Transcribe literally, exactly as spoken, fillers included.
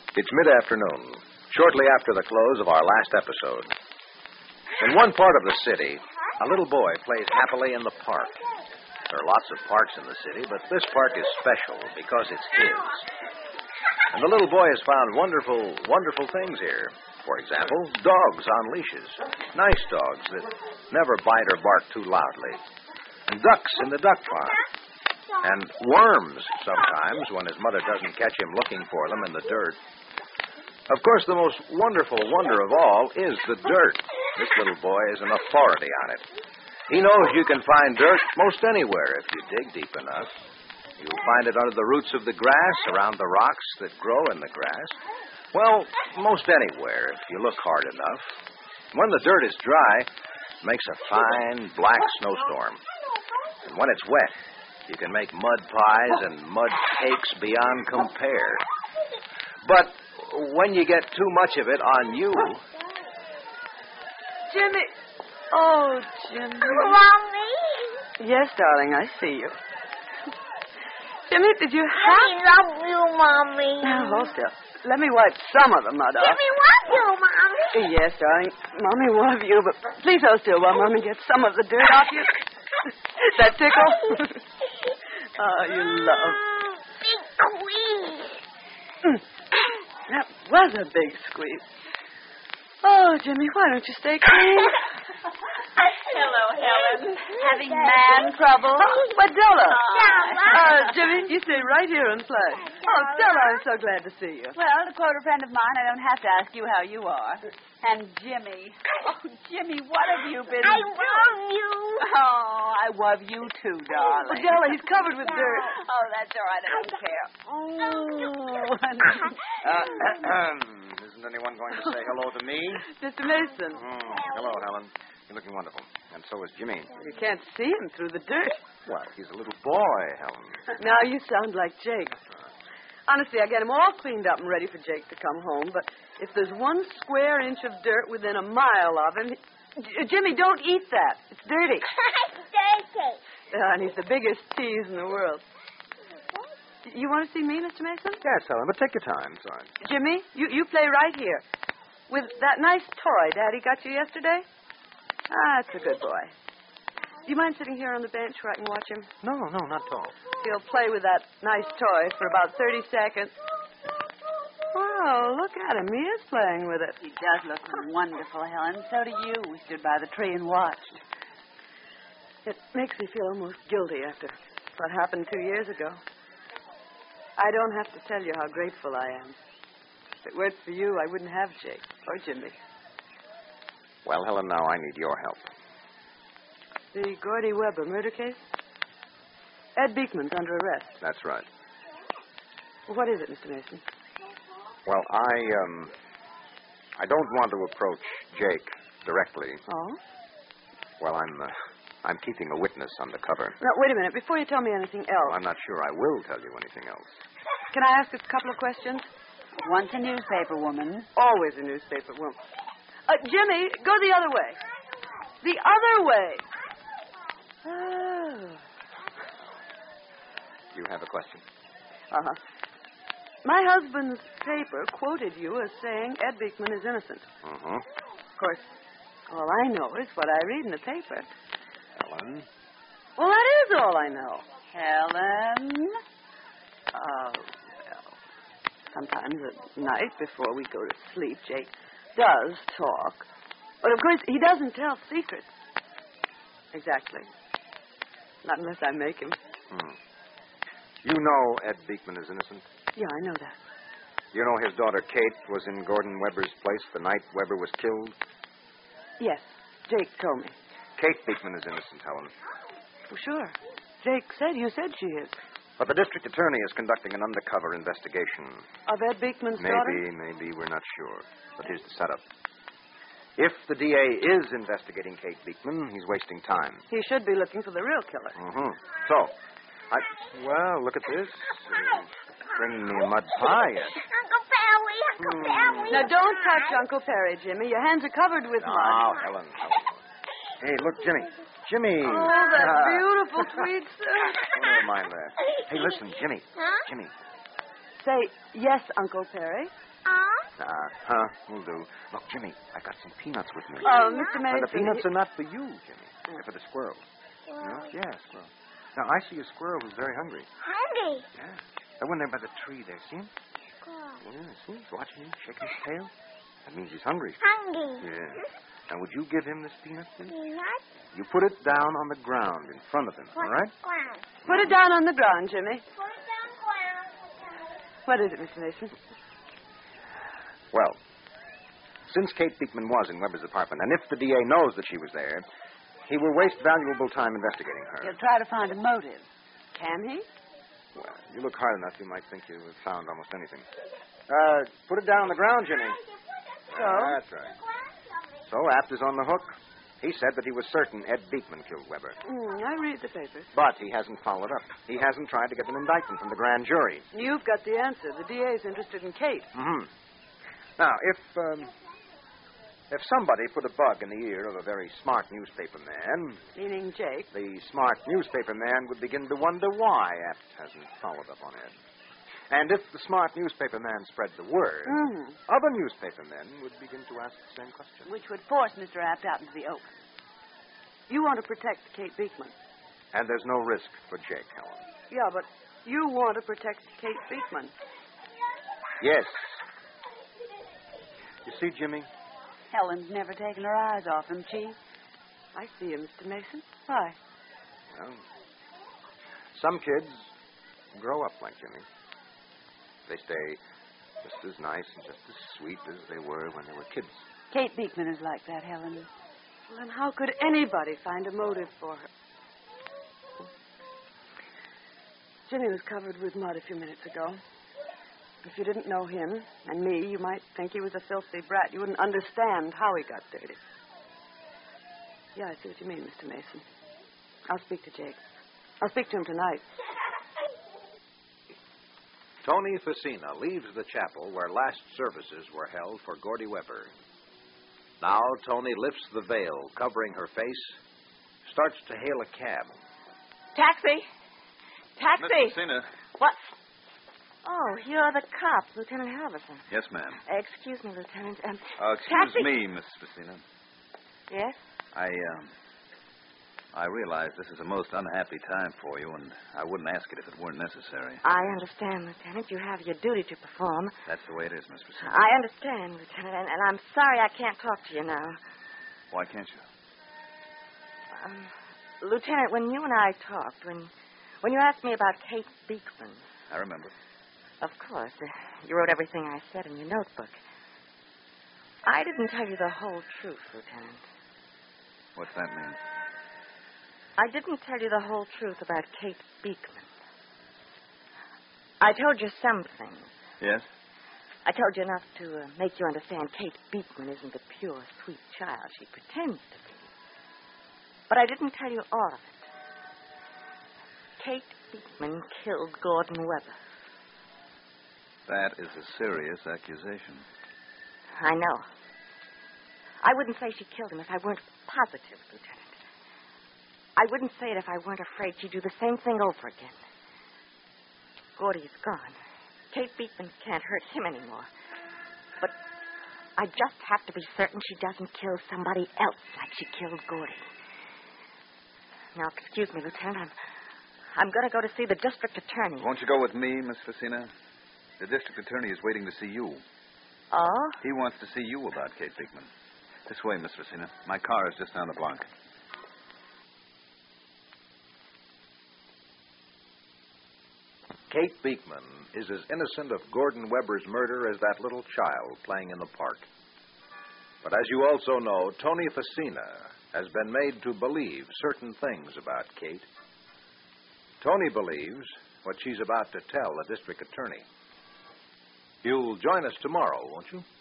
It's mid-afternoon, shortly after the close of our last episode. In one part of the city, a little boy plays happily in the park. There are lots of parks in the city, but this park is special because it's his. And the little boy has found wonderful, wonderful things here. For example, dogs on leashes. Nice dogs that never bite or bark too loudly. And ducks in the duck pond. And worms, sometimes, when his mother doesn't catch him looking for them in the dirt. Of course, the most wonderful wonder of all is the dirt. This little boy is an authority on it. He knows you can find dirt most anywhere if you dig deep enough. You'll find it under the roots of the grass, around the rocks that grow in the grass. Well, most anywhere if you look hard enough. When the dirt is dry, it makes a fine black snowstorm. And when it's wet, you can make mud pies and mud cakes beyond compare. But when you get too much of it on you... Jimmy. Oh, Jimmy. Mommy. Yes, darling, I see you. Jimmy, did you have... I love you, Mommy. Now, hold still. Let me wipe some of the mud off. Jimmy love you, Mommy. Yes, darling. Mommy love you, but please hold still while Mommy gets some of the dirt off you. That tickle? Oh, you love. Big squeeze. That was a big squeeze. Oh, Jimmy, why don't you stay clean? Hello, Helen. Having man trouble? Oh, but Della. Della. Uh, Jimmy, you stay right here and play. Oh, Della, I'm so glad to see you. Well, to quote a friend of mine, I don't have to ask you how you are. And Jimmy. Oh, Jimmy, what have you been I doing? love you. Oh, I love you too, Oh, darling. Della, he's covered with dirt. Oh, that's all right. I don't care. Oh. Uh, isn't anyone going to say hello to me? Mister Mason. Mm, hello, Helen. You're looking wonderful. And so is Jimmy. You can't see him through the dirt. Well, he's a little boy, Helen. Now you sound like Jake. Honestly, I get him all cleaned up and ready for Jake to come home, but if there's one square inch of dirt within a mile of him... J- Jimmy, don't eat that. It's dirty. Dirty. Uh, and he's the biggest tease in the world. You want to see me, Mister Mason? Yes, Helen, but take your time. Sorry. Jimmy, you, you play right here. With that nice toy Daddy got you yesterday? Ah, that's a good boy. Do you mind sitting here on the bench where I can watch him? No, no, not at all. He'll play with that nice toy for about thirty seconds. Oh, look at him. He is playing with it. He does look wonderful, Helen. So do you. We stood by the tree and watched. It makes me feel almost guilty after what happened two years ago. I don't have to tell you how grateful I am. If it weren't for you, I wouldn't have Jake or Jimmy. Well, Helen, now I need your help. The Gordy Weber murder case? Ed Beekman's under arrest. That's right. Well, what is it, Mister Mason? Well, I, um, I don't want to approach Jake directly. Oh? Well, I'm, uh, I'm keeping a witness undercover. Now, wait a minute. Before you tell me anything else, I'm not sure I will tell you anything else. can I ask a couple of questions? Once a newspaper woman. Always a newspaper woman. Uh, Jimmy, go the other way. The other way. Oh. You have a question? Uh-huh. My husband's paper quoted you as saying Ed Beekman is innocent. Mm-hmm. Of course, all I know is what I read in the paper. Helen? Well, that is all I know. Helen? Oh, well, sometimes at night before we go to sleep, Jake does talk. But, of course, he doesn't tell secrets. Exactly. Not unless I make him. Hmm. You know Ed Beekman is innocent? Yeah, I know that. You know his daughter Kate was in Gordon Weber's place the night Weber was killed? Yes, Jake told me. Kate Beekman is innocent, Helen. Well, sure. Jake said, you said she is. But the district attorney is conducting an undercover investigation. Of Ed Beekman's maybe, daughter? Maybe, we're not sure. But here's the setup. If the D A is investigating Kate Beekman, he's wasting time. He should be looking for the real killer. Mm-hmm. So, I... Well, look at this. Uh, bringing me a mud pie yet. Uncle Perry, Uncle Hmm. Perry. Now, don't touch Uncle Perry, Jimmy. Your hands are covered with Oh, mud. Helen. Hey, look, Jimmy. Jimmy. Oh, that Ah. beautiful tweed suit. Oh, never mind that. Hey, listen, Jimmy. Huh? Jimmy. Say, yes, Uncle Perry. Uh? Uh, huh, will do. Look, Jimmy, I got some peanuts with me. Oh, Mister Now, Mason. the peanuts are not for you, Jimmy. They're for the squirrels. Well, You know? Yeah, squirrel. Now, I see a squirrel who's very hungry. hungry. Yeah. That one there by the tree there, see him? Squirrel. Yeah, see? He's watching you, shaking his tail. That means he's hungry. Hungry. Yeah. Now, would you give him this peanut, please? Peanut? You put it down on the ground in front of him, What all right? ground? Put it down on the ground, Jimmy. Put it down ground. What is it, Mister Mason? Well, since Kate Beekman was in Weber's apartment, and if the D A knows that she was there, he will waste valuable time investigating her. He'll try to find a motive. Can he? Well, you look hard enough, you might think you have found almost anything. Uh, put it down on the ground, Jimmy. So? That's right. So, Apt is on the hook. He said that he was certain Ed Beekman killed Weber. Mm, I read the papers. But he hasn't followed up. He hasn't tried to get an indictment from the grand jury. You've got the answer. The D A's interested in Kate. Mm-hmm. Now, if, um, if somebody put a bug in the ear of a very smart newspaper man, Meaning Jake. the smart newspaper man would begin to wonder why Apt hasn't followed up on Ed. And if the smart newspaper man spread the word, Mm-hmm. other newspaper men would begin to ask the same question. Which would force Mister Apt out into the open. You want to protect Kate Beekman. And there's no risk for Jake, Helen. Yeah, but you want to protect Kate Beekman. Yes. You see, Jimmy, Helen's never taken her eyes off him, Chief. I see you, Mister Mason. Why? well, some kids grow up like Jimmy. They stay just as nice and just as sweet as they were when they were kids. Kate Beekman is like that, Helen. Well, then how could anybody find a motive for her? Jimmy was covered with mud a few minutes ago. If you didn't know him and me, you might think he was a filthy brat. You wouldn't understand how he got dirty. Yeah, I see what you mean, Mister Mason. I'll speak to Jake. I'll speak to him tonight. Tony Facina leaves the chapel where last services were held for Gordy Weber. Now Tony lifts the veil covering her face, starts to hail a cab. Taxi! Taxi! Miss Facina. What? Oh, you're the cop, Lieutenant Halverson. Yes, ma'am. Uh, excuse me, Lieutenant. Um, Uh, excuse taxi- me, Miss Facina. Yes? I, um, I realize this is a most unhappy time for you, and I wouldn't ask it if it weren't necessary. I understand, Lieutenant. You have your duty to perform. That's the way it is, Miss Facina. I understand, Lieutenant, and, and I'm sorry I can't talk to you now. Why can't you? Um, Lieutenant, when you and I talked, when when you asked me about Kate Beekman, I remember. of course, uh, you wrote everything I said in your notebook. I didn't tell you the whole truth, Lieutenant. What's that mean? I didn't tell you the whole truth about Kate Beekman. I told you some things. Yes? I told you enough to uh, make you understand Kate Beekman isn't the pure, sweet child she pretends to be. But I didn't tell you all of it. Kate Beekman killed Gordon Weber. That is a serious accusation. I know. I wouldn't say she killed him if I weren't positive, Lieutenant. I wouldn't say it if I weren't afraid she'd do the same thing over again. Gordy's gone. Kate Beekman can't hurt him anymore. But I just have to be certain she doesn't kill somebody else like she killed Gordy. Now, excuse me, Lieutenant. I'm, I'm going to go to see the district attorney. Won't you go with me, Miss Facina? The district attorney is waiting to see you. Oh? He wants to see you about Kate Beekman. This way, Miss Facina. My car is just down the block. Kate Beekman is as innocent of Gordon Weber's murder as that little child playing in the park. But as you also know, Tony Facina has been made to believe certain things about Kate. Tony believes what she's about to tell the district attorney. You'll join us tomorrow, won't you?